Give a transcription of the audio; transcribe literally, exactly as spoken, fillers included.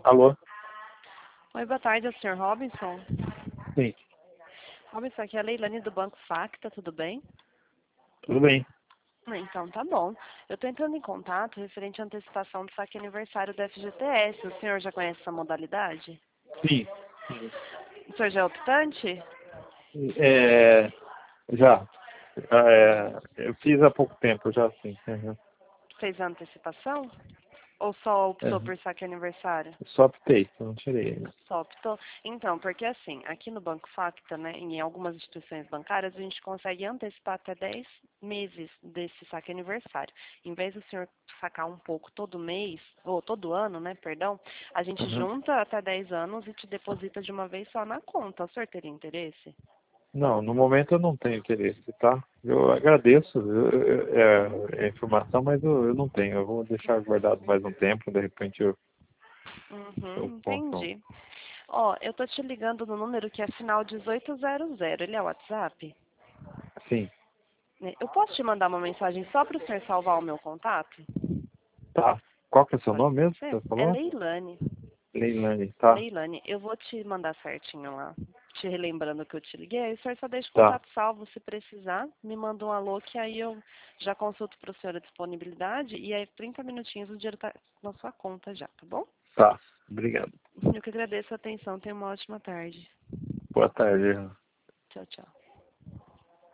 Alô? Oi, boa tarde, é o senhor Robinson? Sim, Robinson, aqui é a Leilane do Banco Facta, tudo bem? tudo bem. Ah, Então, tá bom. Eu estou entrando em contato referente à antecipação do saque aniversário do F G T S. O senhor já conhece essa modalidade? Sim, sim. O senhor já é optante? É, já. É, eu fiz há pouco tempo, já sim. Uhum. Fez a antecipação? Ou só optou Uhum. por saque aniversário? Só optei, eu não tirei ainda. Só optou? Então, porque assim, aqui no Banco Facta, né, em algumas instituições bancárias, a gente consegue antecipar até dez meses desse saque aniversário. Em vez do senhor sacar um pouco todo mês, ou todo ano, né, perdão, a gente Uhum. junta até dez anos e te deposita de uma vez só na conta. O senhor teria interesse? Não, no momento eu não tenho interesse, tá? Eu agradeço eu- eu- Uhum. é, a informação, mas eu, eu não tenho. Eu vou deixar guardado mais um tempo, de repente eu, eu Uhum, consumo. entendi. Ó, eu tô te ligando no número que é final dezoito zero zero. Ele é o WhatsApp? Sim, Né, eu posso te mandar uma mensagem só para o senhor salvar o meu contato? tá. Qual que é o seu Pode nome mesmo que ser? você É falou? Leilane. Leilane, tá, Leilane, eu vou te mandar certinho lá, te relembrando que eu te liguei. Aí o senhor só deixa o tá, contato salvo se precisar. Me manda um alô que aí eu já consulto para o senhor a disponibilidade. E aí, trinta minutinhos, o dinheiro tá na sua conta já, tá bom? tá. Obrigado. Eu que agradeço a atenção. Tenha uma ótima tarde. Boa tarde. Tchau, tchau.